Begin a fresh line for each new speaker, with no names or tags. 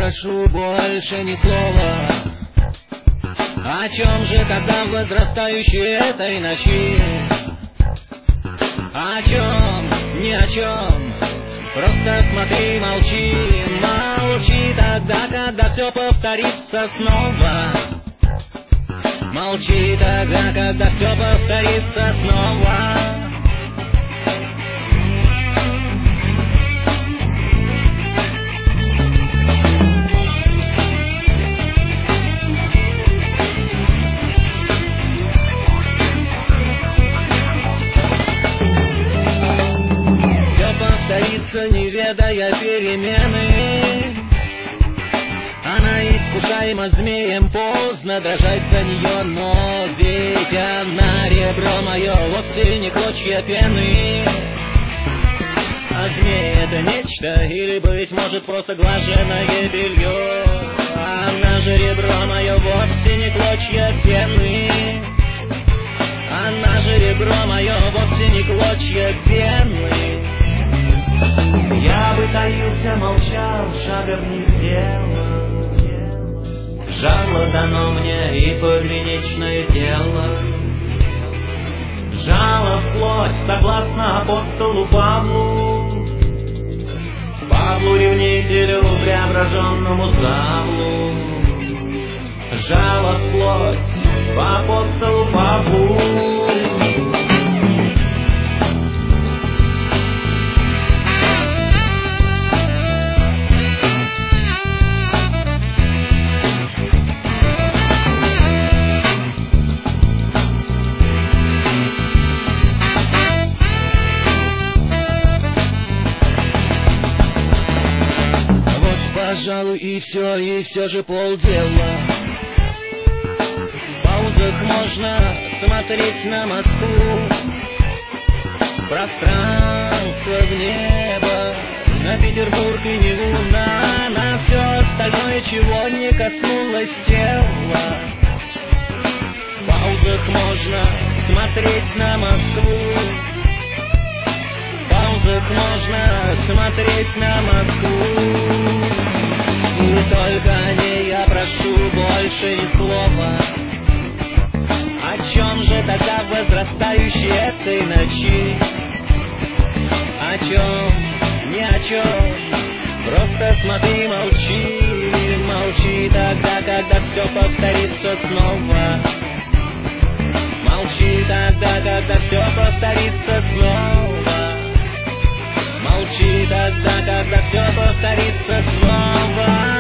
прошу больше ни слова. О чем же тогда в возрастающей этой ночи? О чем? Ни о чем. Просто смотри, молчи, молчи тогда, когда все повторится снова. Молчи тогда, когда все повторится снова. Не ведая перемены, она искушаема змеем, поздно дрожать за нее, но ведь она, ребро мое, вовсе не клочья пены. А змей — это нечто, или, быть может, просто глаженное белье. Она же, ребро мое, вовсе не клочья пены. Она же, ребро мое, вовсе не клочья пены. Я бы таился, молчал, шага б не сделал. Жало дано мне и подлинничное тело. Жало в плоть, согласно апостолу Павлу. Павлу ревнителю, преображенному Савлу. Жало в плоть, по апостолу Павлу. Пожалуй, и все же полдела. В паузах можно смотреть на Москву, пространство в небо, на Петербург и Неву, на все остальное, чего не коснулось тела. В паузах можно смотреть на Москву, в паузах можно смотреть на Москву. И только о ней я прошу больше ни слова. О чем же тогда в возрастающей этой ночи? О чем? Ни о чем. Просто смотри, молчи, молчи тогда, когда все повторится снова. Молчи тогда, когда все повторится снова. Молчи тогда, когда все повторится снова.